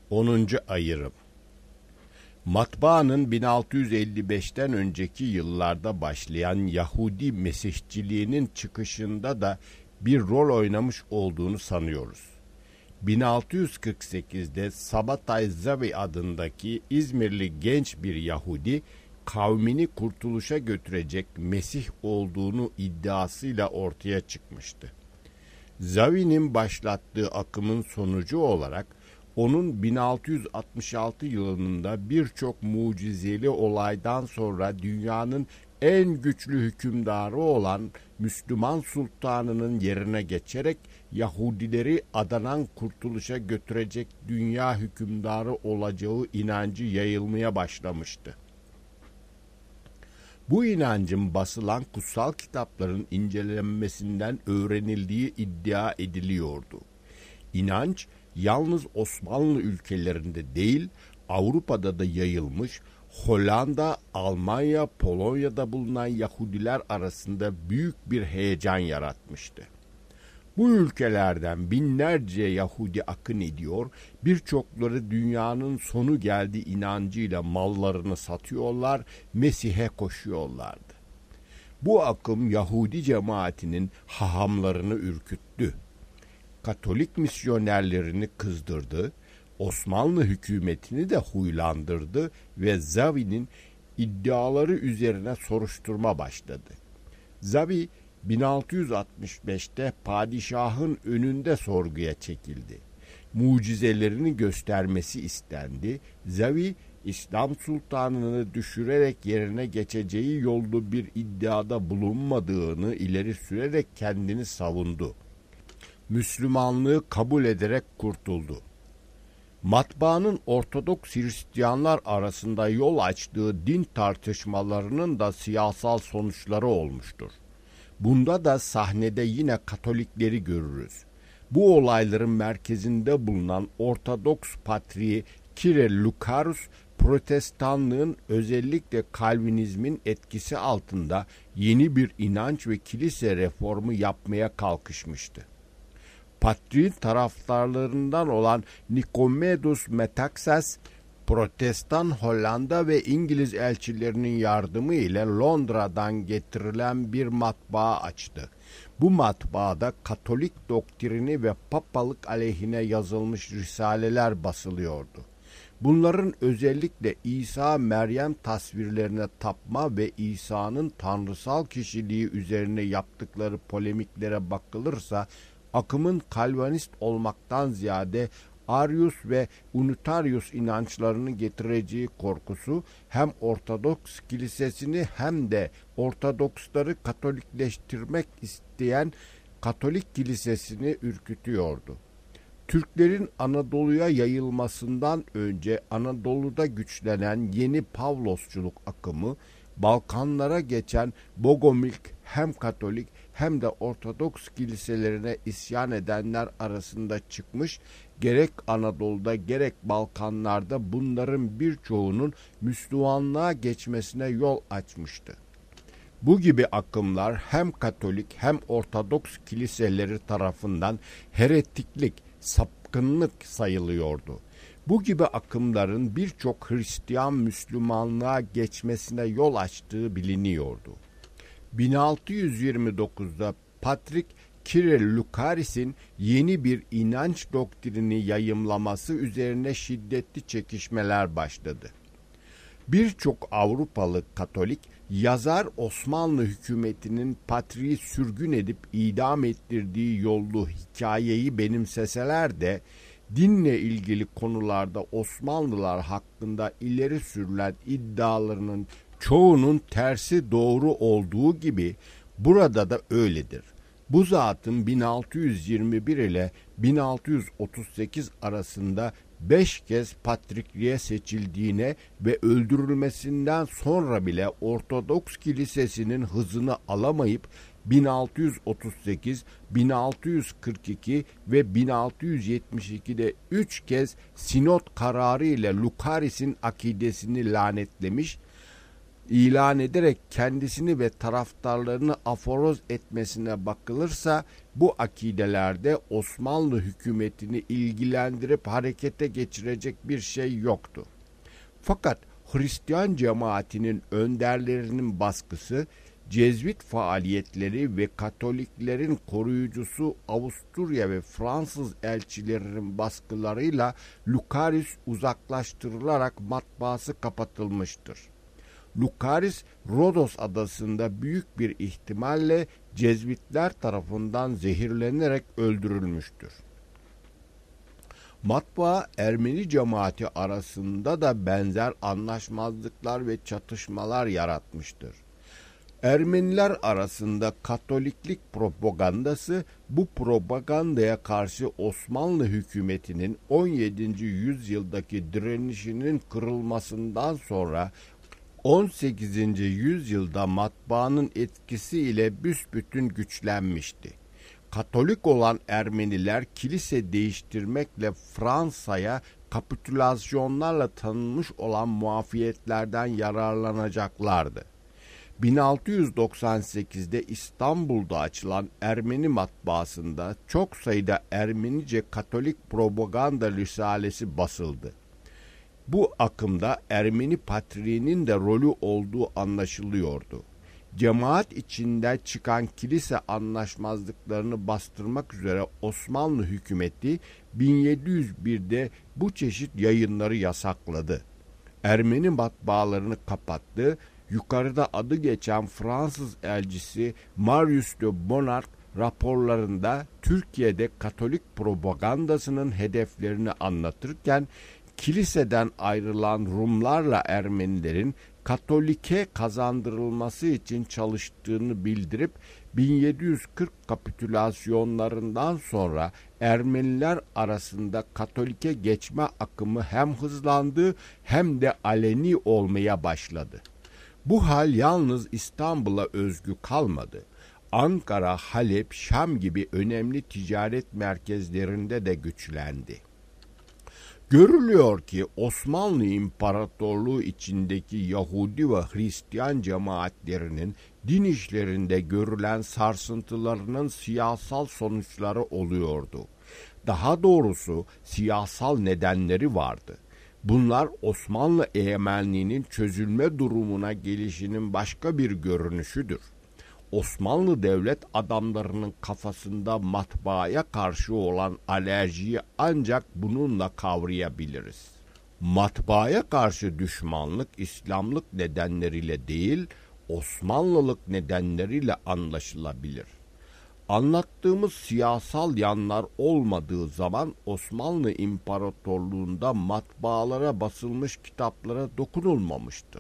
10. Ayrım. Matbaanın 1655'ten önceki yıllarda başlayan Yahudi Mesihçiliğinin çıkışında da bir rol oynamış olduğunu sanıyoruz. 1648'de Sabbatai Zevi adındaki İzmirli genç bir Yahudi, kavmini kurtuluşa götürecek Mesih olduğunu iddiasıyla ortaya çıkmıştı. Zavi'nin başlattığı akımın sonucu olarak onun 1666 yılında birçok mucizeli olaydan sonra dünyanın en güçlü hükümdarı olan Müslüman sultanının yerine geçerek Yahudileri adanan kurtuluşa götürecek dünya hükümdarı olacağı inancı yayılmaya başlamıştı. Bu inancın basılan kutsal kitapların incelenmesinden öğrenildiği iddia ediliyordu. İnanç yalnız Osmanlı ülkelerinde değil, Avrupa'da da yayılmış, Hollanda, Almanya, Polonya'da bulunan Yahudiler arasında büyük bir heyecan yaratmıştı. Bu ülkelerden binlerce Yahudi akın ediyor, birçokları dünyanın sonu geldi inancıyla mallarını satıyorlar, Mesih'e koşuyorlardı. Bu akım Yahudi cemaatinin hahamlarını ürküttü. Katolik misyonerlerini kızdırdı, Osmanlı hükümetini de huylandırdı ve Zavi'nin iddiaları üzerine soruşturma başladı. Zavi 1665'te padişahın önünde sorguya çekildi. Mucizelerini göstermesi istendi. Zavi, İslam sultanını düşürerek yerine geçeceği yolda bir iddiada bulunmadığını ileri sürerek kendini savundu. Müslümanlığı kabul ederek kurtuldu. Matbaanın Ortodoks Hristiyanlar arasında yol açtığı din tartışmalarının da siyasal sonuçları olmuştur. Bunda da sahnede yine Katolikleri görürüz. Bu olayların merkezinde bulunan Ortodoks Patriği Kiril Lukarus, Protestanlığın özellikle Kalvinizmin etkisi altında yeni bir inanç ve kilise reformu yapmaya kalkışmıştı. Patriğin taraftarlarından olan Nicomedes Metaxas, Protestan Hollanda ve İngiliz elçilerinin yardımı ile Londra'dan getirilen bir matbaa açtı. Bu matbaada Katolik doktrini ve papalık aleyhine yazılmış risaleler basılıyordu. Bunların özellikle İsa Meryem tasvirlerine tapma ve İsa'nın tanrısal kişiliği üzerine yaptıkları polemiklere bakılırsa, akımın Kalvinist olmaktan ziyade Arius ve Unitarius inançlarını getireceği korkusu hem Ortodoks kilisesini hem de Ortodoksları Katolikleştirmek isteyen Katolik kilisesini ürkütüyordu. Türklerin Anadolu'ya yayılmasından önce Anadolu'da güçlenen yeni Pavlosçuluk akımı, Balkanlara geçen Bogomilk hem Katolik hem de Ortodoks kiliselerine isyan edenler arasında çıkmış, gerek Anadolu'da gerek Balkanlarda bunların birçoğunun Müslümanlığa geçmesine yol açmıştı. Bu gibi akımlar hem Katolik hem Ortodoks kiliseleri tarafından heretiklik, sapkınlık sayılıyordu. Bu gibi akımların birçok Hristiyan Müslümanlığa geçmesine yol açtığı biliniyordu. 1629'da Patrik Kiril Lukaris'in yeni bir inanç doktrini yayımlaması üzerine şiddetli çekişmeler başladı. Birçok Avrupalı Katolik yazar Osmanlı hükümetinin patriği sürgün edip idam ettirdiği yollu hikayeyi benimseseler de dinle ilgili konularda Osmanlılar hakkında ileri sürülen iddialarının çoğunun tersi doğru olduğu gibi burada da öyledir. Bu zatın 1621 ile 1638 arasında 5 kez patrikliğe seçildiğine ve öldürülmesinden sonra bile Ortodoks Kilisesi'nin hızını alamayıp 1638, 1642 ve 1672'de 3 kez sinot kararı ile Lukaris'in akidesini lanetlemiş, ilan ederek kendisini ve taraftarlarını aforoz etmesine bakılırsa bu akidelerde Osmanlı hükümetini ilgilendirip harekete geçirecek bir şey yoktu. Fakat Hristiyan cemaatinin önderlerinin baskısı, Cezvit faaliyetleri ve Katoliklerin koruyucusu Avusturya ve Fransız elçilerinin baskılarıyla Lucaris uzaklaştırılarak matbaası kapatılmıştır. Lucaris, Rodos adasında büyük bir ihtimalle Cezvitler tarafından zehirlenerek öldürülmüştür. Matbaa Ermeni cemaati arasında da benzer anlaşmazlıklar ve çatışmalar yaratmıştır. Ermeniler arasında Katoliklik propagandası, bu propagandaya karşı Osmanlı hükümetinin 17. yüzyıldaki direnişinin kırılmasından sonra 18. yüzyılda matbaanın etkisiyle büsbütün güçlenmişti. Katolik olan Ermeniler kilise değiştirmekle Fransa'ya kapitülasyonlarla tanınmış olan muafiyetlerden yararlanacaklardı. 1698'de İstanbul'da açılan Ermeni matbaasında çok sayıda Ermenice Katolik propaganda risalesi basıldı. Bu akımda Ermeni patriğinin de rolü olduğu anlaşılıyordu. Cemaat içinde çıkan kilise anlaşmazlıklarını bastırmak üzere Osmanlı hükümeti 1701'de bu çeşit yayınları yasakladı. Ermeni matbaalarını kapattı. Yukarıda adı geçen Fransız elçisi Marius de Bonart raporlarında Türkiye'de Katolik propagandasının hedeflerini anlatırken kiliseden ayrılan Rumlarla Ermenilerin Katolik'e kazandırılması için çalıştığını bildirip 1740 kapitülasyonlarından sonra Ermeniler arasında Katolik'e geçme akımı hem hızlandı hem de aleni olmaya başladı. Bu hal yalnız İstanbul'a özgü kalmadı. Ankara, Halep, Şam gibi önemli ticaret merkezlerinde de güçlendi. Görülüyor ki Osmanlı İmparatorluğu içindeki Yahudi ve Hristiyan cemaatlerinin din işlerinde görülen sarsıntılarının siyasal sonuçları oluyordu. Daha doğrusu siyasal nedenleri vardı. Bunlar Osmanlı egemenliğinin çözülme durumuna gelişinin başka bir görünüşüdür. Osmanlı devlet adamlarının kafasında matbaaya karşı olan alerjiyi ancak bununla kavrayabiliriz. Matbaaya karşı düşmanlık İslamlık nedenleriyle değil, Osmanlılık nedenleriyle anlaşılabilir. Anlattığımız siyasal yanlar olmadığı zaman Osmanlı İmparatorluğu'nda matbaalara basılmış kitaplara dokunulmamıştır.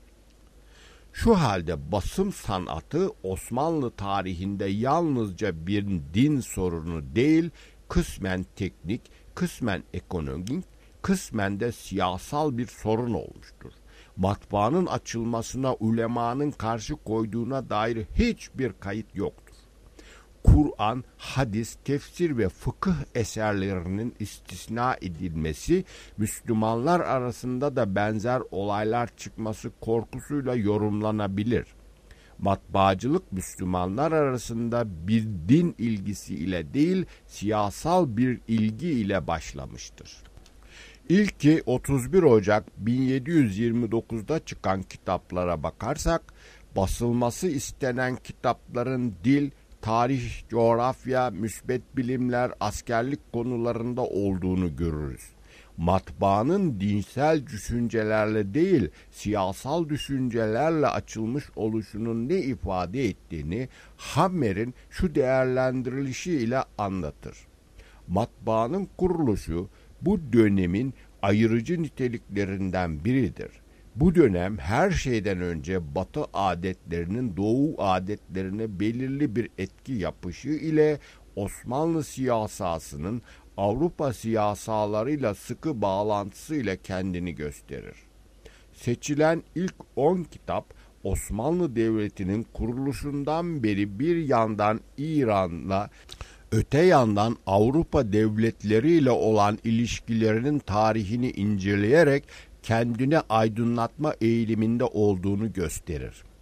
Şu halde basım sanatı Osmanlı tarihinde yalnızca bir din sorunu değil, kısmen teknik, kısmen ekonomik, kısmen de siyasal bir sorun olmuştur. Matbaanın açılmasına ulemanın karşı koyduğuna dair hiçbir kayıt yoktur. Kur'an, hadis, tefsir ve fıkıh eserlerinin istisna edilmesi, Müslümanlar arasında da benzer olaylar çıkması korkusuyla yorumlanabilir. Matbaacılık Müslümanlar arasında bir din ilgisi ile değil, siyasal bir ilgi ile başlamıştır. İlki 31 Ocak 1729'da çıkan kitaplara bakarsak, basılması istenen kitapların dil, tarih, coğrafya, müsbet bilimler, askerlik konularında olduğunu görürüz. Matbaanın dinsel düşüncelerle değil, siyasal düşüncelerle açılmış oluşunun ne ifade ettiğini Hammer'in şu değerlendirilişiyle anlatır. Matbaanın kuruluşu bu dönemin ayırıcı niteliklerinden biridir. Bu dönem her şeyden önce Batı adetlerinin Doğu adetlerine belirli bir etki yapışı ile Osmanlı siyasasının Avrupa siyasalarıyla sıkı bağlantısıyla kendini gösterir. Seçilen ilk 10 kitap Osmanlı Devleti'nin kuruluşundan beri bir yandan İran'la öte yandan Avrupa devletleriyle olan ilişkilerinin tarihini inceleyerek kendine aydınlatma eğiliminde olduğunu gösterir.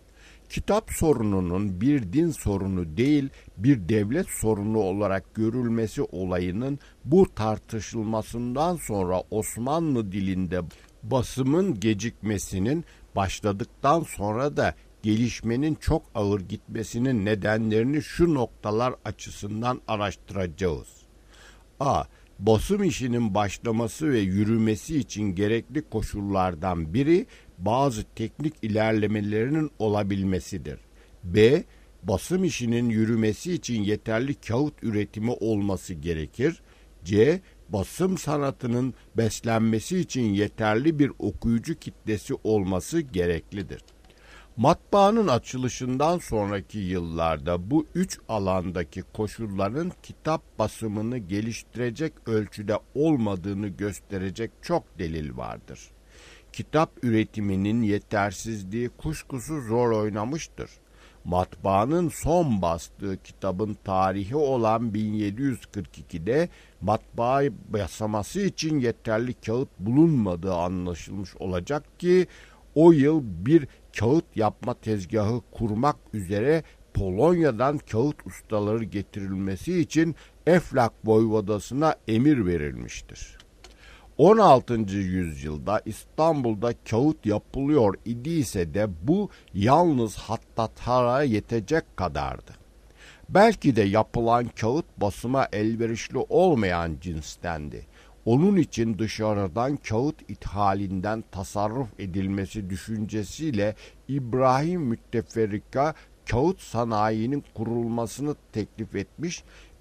Kitap sorununun bir din sorunu değil, bir devlet sorunu olarak görülmesi olayının bu tartışılmasından sonra Osmanlı dilinde basımın gecikmesinin başladıktan sonra da gelişmenin çok ağır gitmesinin nedenlerini şu noktalar açısından araştıracağız. A. Basım işinin başlaması ve yürümesi için gerekli koşullardan biri bazı teknik ilerlemelerinin olabilmesidir. B. Basım işinin yürümesi için yeterli kağıt üretimi olması gerekir. C. Basım sanatının beslenmesi için yeterli bir okuyucu kitlesi olması gereklidir. Matbaanın açılışından sonraki yıllarda bu üç alandaki koşulların kitap basımını geliştirecek ölçüde olmadığını gösterecek çok delil vardır. Kitap üretiminin yetersizliği kuşkusuz rol oynamıştır. Matbaanın son bastığı kitabın tarihi olan 1742'de matbaa basaması için yeterli kağıt bulunmadığı anlaşılmış olacak ki o yıl bir kağıt yapma tezgahı kurmak üzere Polonya'dan kağıt ustaları getirilmesi için Eflak Voyvodası'na emir verilmiştir. 16. yüzyılda İstanbul'da kağıt yapılıyor idiyse de bu yalnız hattatlara yetecek kadardı. Belki de yapılan kağıt basıma elverişli olmayan cinstendi. Onun için dışarıdan kağıt ithalinden tasarruf edilmesi düşüncesiyle İbrahim Mütteferrika kağıt sanayinin kurulmasını teklif etmiş,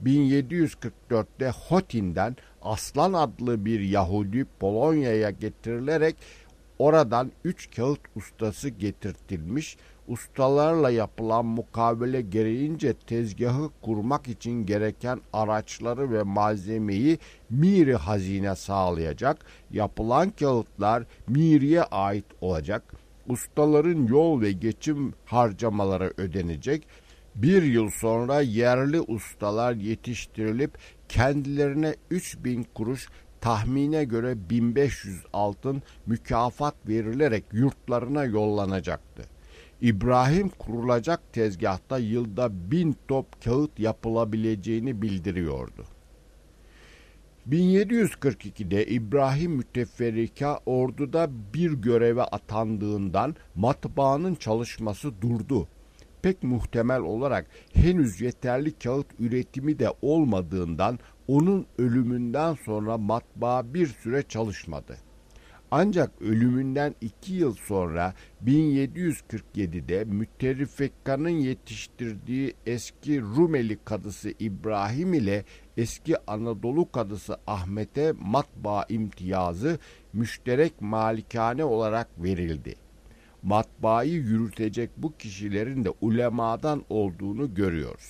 1744'te Hotin'den Aslan adlı bir Yahudi Polonya'ya getirilerek oradan 3 kağıt ustası getirtilmiş, ustalarla yapılan mukavele gereğince tezgahı kurmak için gereken araçları ve malzemeyi Miri hazine sağlayacak, yapılan kağıtlar Miri'ye ait olacak, ustaların yol ve geçim harcamaları ödenecek, bir yıl sonra yerli ustalar yetiştirilip kendilerine 3.000 kuruş, tahmine göre 1500 altın mükafat verilerek yurtlarına yollanacaktı. İbrahim kurulacak tezgahta yılda 1000 top kağıt yapılabileceğini bildiriyordu. 1742'de İbrahim Mütteferrika orduda bir göreve atandığından matbaanın çalışması durdu. Pek muhtemel olarak henüz yeterli kağıt üretimi de olmadığından onun ölümünden sonra matbaa bir süre çalışmadı. Ancak ölümünden 2 yıl sonra 1747'de Mütteferrika'nın yetiştirdiği eski Rumeli kadısı İbrahim ile eski Anadolu kadısı Ahmet'e matbaa imtiyazı müşterek malikane olarak verildi. Matbaayı yürütecek bu kişilerin de ulemadan olduğunu görüyoruz.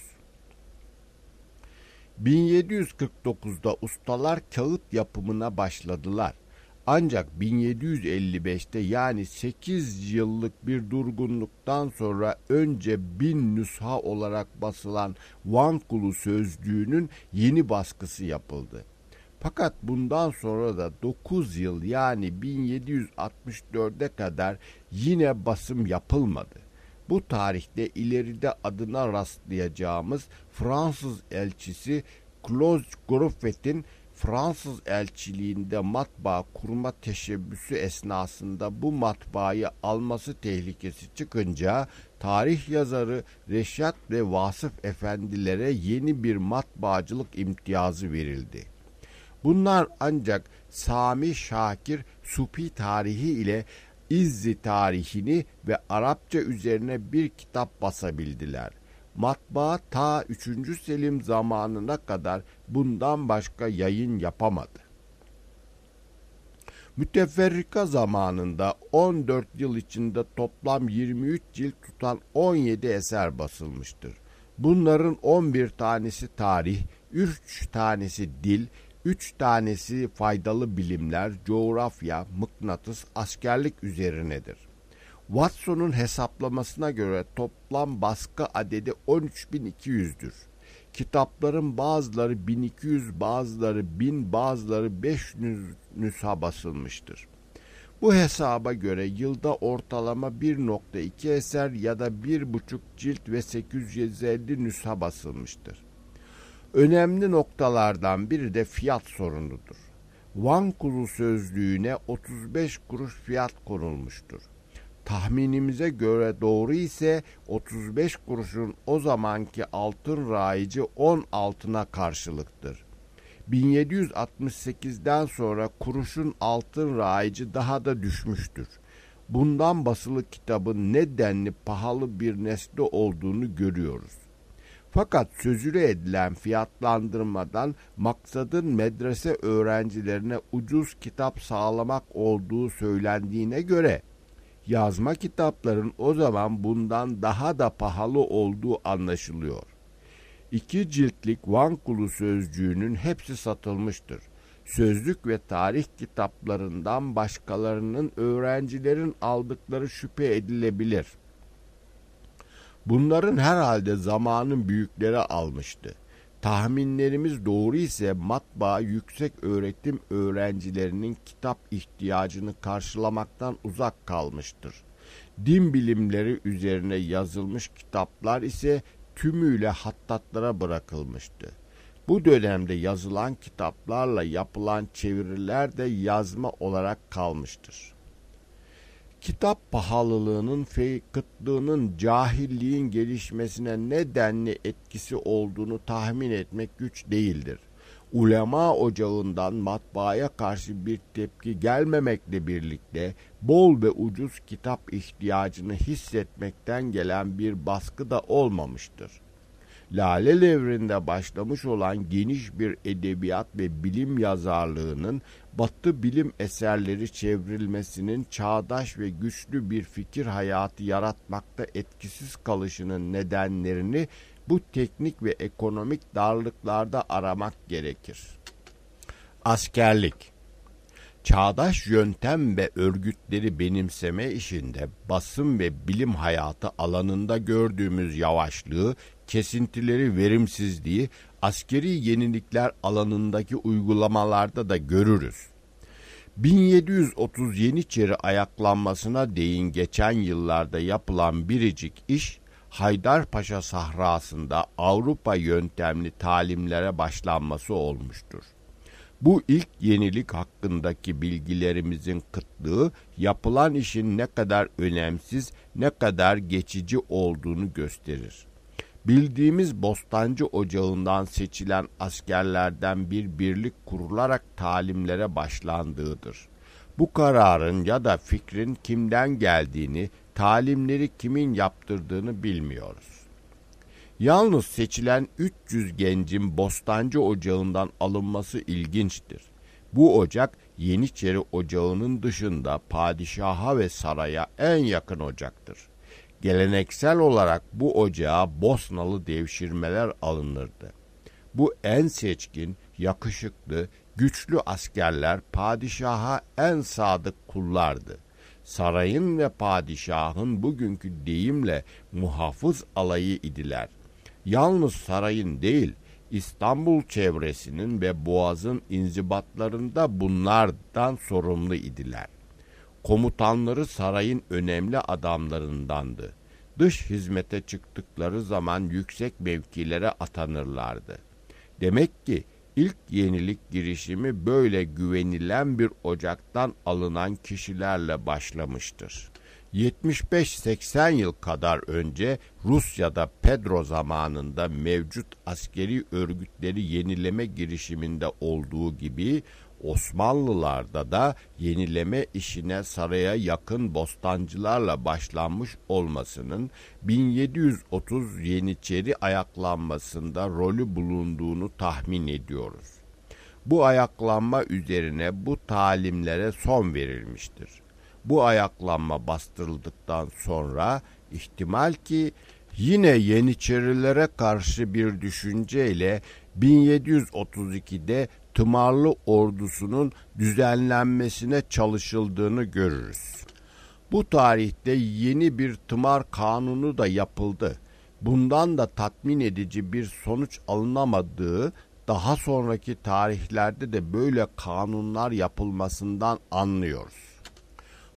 1749'da ustalar kağıt yapımına başladılar. Ancak 1755'te yani 8 yıllık bir durgunluktan sonra önce 1000 nüsha olarak basılan Vankulu sözlüğünün yeni baskısı yapıldı. Fakat bundan sonra da 9 yıl yani 1764'e kadar yine basım yapılmadı. Bu tarihte ileride adına rastlayacağımız Fransız elçisi Claude Gruffet'in Fransız elçiliğinde matbaa kurma teşebbüsü esnasında bu matbaayı alması tehlikesi çıkınca tarih yazarı Reşat ve Vasıf efendilere yeni bir matbaacılık imtiyazı verildi. Bunlar ancak Sami Şakir Supi tarihi ile İzzi tarihini ve Arapça üzerine bir kitap basabildiler. Matbaa ta 3. Selim zamanına kadar bundan başka yayın yapamadı. Mütteferrika zamanında 14 yıl içinde toplam 23 cilt tutan 17 eser basılmıştır. Bunların 11 tanesi tarih, 3 tanesi dil, 3 tanesi faydalı bilimler, coğrafya, mıknatıs, askerlik üzerinedir. Watson'un hesaplamasına göre toplam baskı adedi 13.200'dür. Kitapların bazıları 1200, bazıları 1000, bazıları 500 nüsha basılmıştır. Bu hesaba göre yılda ortalama 1,2 eser ya da 1,5 cilt ve 850 nüsha basılmıştır. Önemli noktalardan biri de fiyat sorunudur. Van Kulu sözlüğüne 35 kuruş fiyat konulmuştur. Tahminimize göre doğru ise 35 kuruşun o zamanki altın raici 10 altına karşılıktır. 1768'den sonra kuruşun altın raici daha da düşmüştür. Bundan basılı kitabın ne denli pahalı bir nesne olduğunu görüyoruz. Fakat sözüyle edilen fiyatlandırmadan maksadın medrese öğrencilerine ucuz kitap sağlamak olduğu söylendiğine göre, yazma kitapların o zaman bundan daha da pahalı olduğu anlaşılıyor. 2 ciltlik Van Kulu sözcüğünün hepsi satılmıştır. Sözlük ve tarih kitaplarından başkalarının öğrencilerin aldıkları şüphe edilebilir. Bunların herhalde zamanın büyükleri almıştı. Tahminlerimiz doğru ise matbaa yüksek öğretim öğrencilerinin kitap ihtiyacını karşılamaktan uzak kalmıştır. Din bilimleri üzerine yazılmış kitaplar ise tümüyle hattatlara bırakılmıştı. Bu dönemde yazılan kitaplarla yapılan çeviriler de yazma olarak kalmıştır. Kitap pahalılığının ve kıtlığının cahilliğin gelişmesine ne denli etkisi olduğunu tahmin etmek güç değildir. Ulema ocağından matbaaya karşı bir tepki gelmemekle birlikte bol ve ucuz kitap ihtiyacını hissetmekten gelen bir baskı da olmamıştır. Lale Devri'nde başlamış olan geniş bir edebiyat ve bilim yazarlığının Batı bilim eserleri çevrilmesinin çağdaş ve güçlü bir fikir hayatı yaratmakta etkisiz kalışının nedenlerini bu teknik ve ekonomik darlıklarda aramak gerekir. Askerlik. Çağdaş yöntem ve örgütleri benimseme işinde basın ve bilim hayatı alanında gördüğümüz yavaşlığı, kesintileri, verimsizliği askeri yenilikler alanındaki uygulamalarda da görürüz. 1730 Yeniçeri ayaklanmasına değin geçen yıllarda yapılan biricik iş, Haydarpaşa sahrasında Avrupa yöntemli talimlere başlanması olmuştur. Bu ilk yenilik hakkındaki bilgilerimizin kıtlığı, yapılan işin ne kadar önemsiz, ne kadar geçici olduğunu gösterir. Bildiğimiz Bostancı Ocağı'ndan seçilen askerlerden bir birlik kurularak talimlere başlandığıdır. Bu kararın ya da fikrin kimden geldiğini, talimleri kimin yaptırdığını bilmiyoruz. Yalnız seçilen 300 gencin Bostancı Ocağı'ndan alınması ilginçtir. Bu ocak Yeniçeri Ocağı'nın dışında padişaha ve saraya en yakın ocaktır. Geleneksel olarak bu ocağa Bosnalı devşirmeler alınırdı. Bu en seçkin, yakışıklı, güçlü askerler padişaha en sadık kullardı. Sarayın ve padişahın bugünkü deyimle muhafız alayı idiler. Yalnız sarayın değil, İstanbul çevresinin ve Boğaz'ın inzibatlarında bunlardan sorumlu idiler. Komutanları sarayın önemli adamlarındandı. Dış hizmete çıktıkları zaman yüksek mevkilere atanırlardı. Demek ki ilk yenilik girişimi böyle güvenilen bir ocaktan alınan kişilerle başlamıştır. 75-80 yıl kadar önce Rusya'da Pedro zamanında mevcut askeri örgütleri yenileme girişiminde olduğu gibi Osmanlılarda da yenileme işine saraya yakın bostancılarla başlanmış olmasının 1730 Yeniçeri ayaklanmasında rolü bulunduğunu tahmin ediyoruz. Bu ayaklanma üzerine bu talimlere son verilmiştir. Bu ayaklanma bastırıldıktan sonra ihtimal ki yine Yeniçerilere karşı bir düşünceyle 1732'de Tımarlı ordusunun düzenlenmesine çalışıldığını görürüz. Bu tarihte yeni bir tımar kanunu da yapıldı. Bundan da tatmin edici bir sonuç alınamadığı, daha sonraki tarihlerde de böyle kanunlar yapılmasından anlıyoruz.